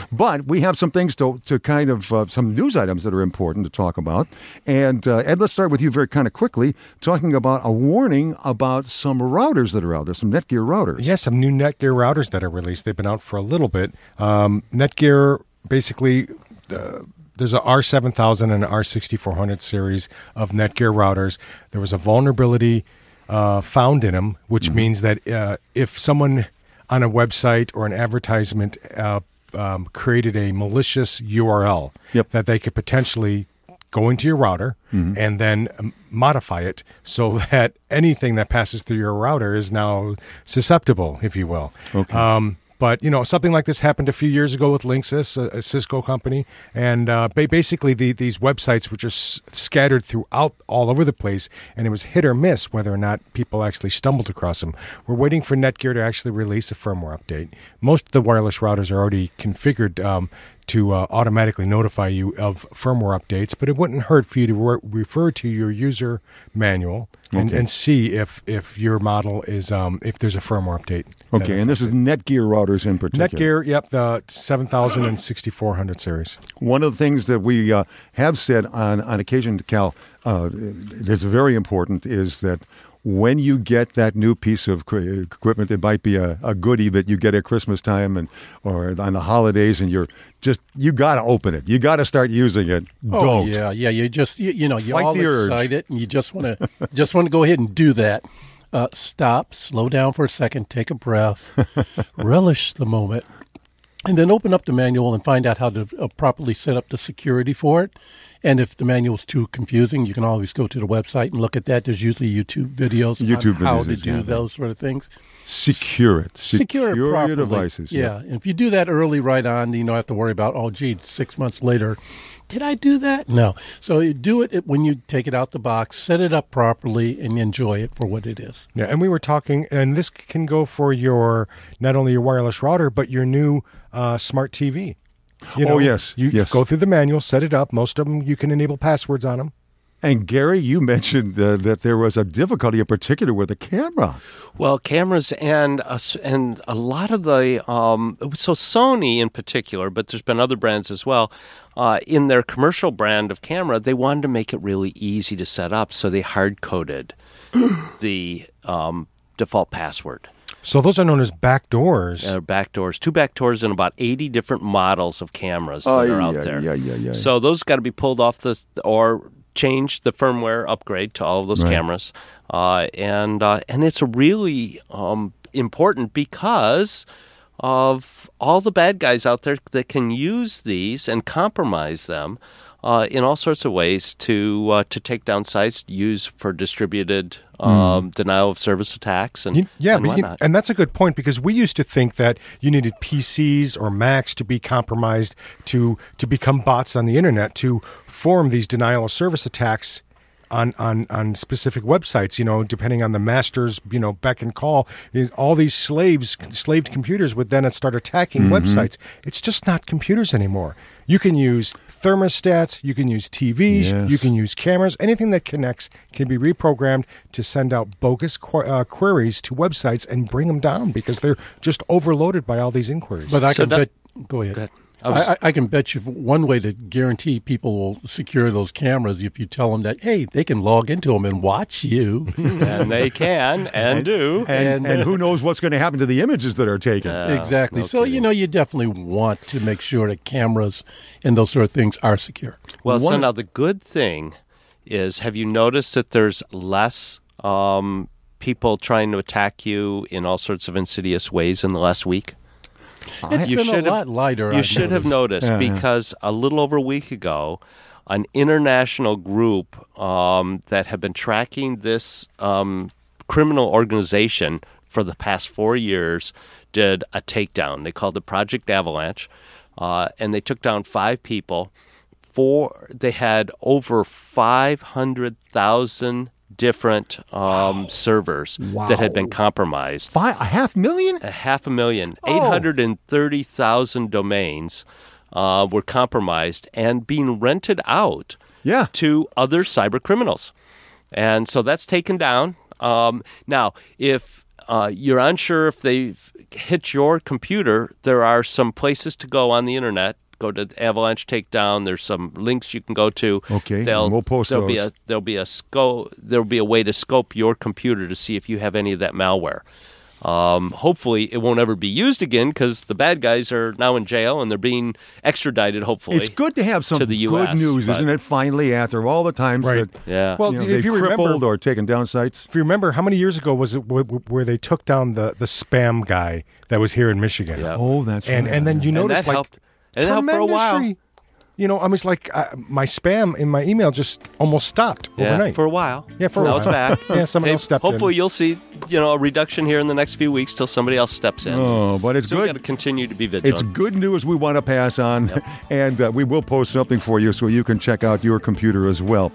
But we have some things to kind of, some news items that are important to talk about. And Ed, let's start with you very kind of quickly, talking about a warning about some routers that are out there, some Netgear routers. Yes, some new Netgear routers that are released. They've been out for a little bit. Netgear, basically, there's a R7000 and an R6400 series of Netgear routers. There was a vulnerability found in them, which means that if someone on a website or an advertisement created a malicious URL, that they could potentially go into your router and then modify it so that anything that passes through your router is now susceptible, if you will. Okay. But, something like this happened a few years ago with Linksys, a Cisco company. And basically, these websites were just scattered throughout all over the place, and it was hit or miss whether or not people actually stumbled across them. We're waiting for Netgear to actually release a firmware update. Most of the wireless routers are already configured to automatically notify you of firmware updates, but it wouldn't hurt for you to refer to your user manual and see if your model is if there's a firmware update. Okay, and this is Netgear routers in particular. Netgear, the 7000 and 6400 series. One of the things that we have said on occasion, Cal, that's very important, is that when you get that new piece of equipment, it might be a goodie that you get at Christmas time or on the holidays, and you got to open it. You got to start using it. Oh, yeah. You just you're all excited, and you just want to go ahead and do that. Stop, slow down for a second, take a breath, relish the moment, and then open up the manual and find out how to properly set up the security for it. And if the manual is too confusing, you can always go to the website and look at that. There's usually YouTube videos on how to do those sort of things. Secure it. Secure it properly. Your devices. Yeah. And if you do that early right on, you don't have to worry about, 6 months later, did I do that? No. So you do it when you take it out the box, set it up properly, and enjoy it for what it is. Yeah, and we were talking, and this can go for not only your wireless router, but your new smart TV. Yes. You go through the manual, set it up. Most of them, you can enable passwords on them. And Gary, you mentioned that there was a difficulty in particular with the camera. Well, cameras and a lot of the so Sony in particular, but there's been other brands as well. In their commercial brand of camera, they wanted to make it really easy to set up, so they hard coded the default password. So those are known as backdoors. Backdoors. 2 backdoors and about 80 different models of cameras that are out there. Yeah. So those got to be pulled off or change the firmware upgrade to all of those cameras. And it's really important because of all the bad guys out there that can use these and compromise them in all sorts of ways to take down sites, use for distributed denial of service attacks and whatnot. And that's a good point, because we used to think that you needed PCs or Macs to be compromised to become bots on the internet to form these denial of service attacks on specific websites, depending on the master's, beck and call. All these slaved computers would then start attacking websites. It's just not computers anymore. You can use thermostats, you can use TVs, you can use cameras. Anything that connects can be reprogrammed to send out bogus queries to websites and bring them down because they're just overloaded by all these inquiries. But go ahead. I can bet you one way to guarantee people will secure those cameras if you tell them that, hey, they can log into them and watch you. And they can and do. And who knows what's going to happen to the images that are taken. Exactly. So, you definitely want to make sure that cameras and those sort of things are secure. Well, so now the good thing is, have you noticed that there's less people trying to attack you in all sorts of insidious ways in the last week? It's been a lot lighter. You should have noticed because a little over a week ago, an international group that had been tracking this criminal organization for the past 4 years did a takedown. They called it Project Avalanche, and they took down 5 people. They had over 500,000 different servers that had been compromised. 500,000? 500,000. 830,000 domains were compromised and being rented out to other cyber criminals. And so that's taken down. Now, if you're unsure if they've hit your computer, there are some places to go on the internet. Go to Avalanche Takedown. There's some links you can go to. Okay, we'll post those. There'll be a way to scope your computer to see if you have any of that malware. Hopefully, it won't ever be used again because the bad guys are now in jail and they're being extradited. Hopefully, it's good to have some to the US, good news, isn't it? Finally, after all the times that well, if you crippled remember, or taken down sites. If you remember, how many years ago was it where they took down the spam guy that was here in Michigan? Yeah. Oh, that's right. And then you noticed that helped. And it helped for a while. You know, I was like, my spam in my email just almost stopped overnight. For a while. Yeah, for a while. Now it's back. Yeah, someone else stepped Hopefully you'll see, a reduction here in the next few weeks till somebody else steps in. Oh, but it's so good. We've got to continue to be vigilant. It's good news we want to pass on, and we will post something for you so you can check out your computer as well.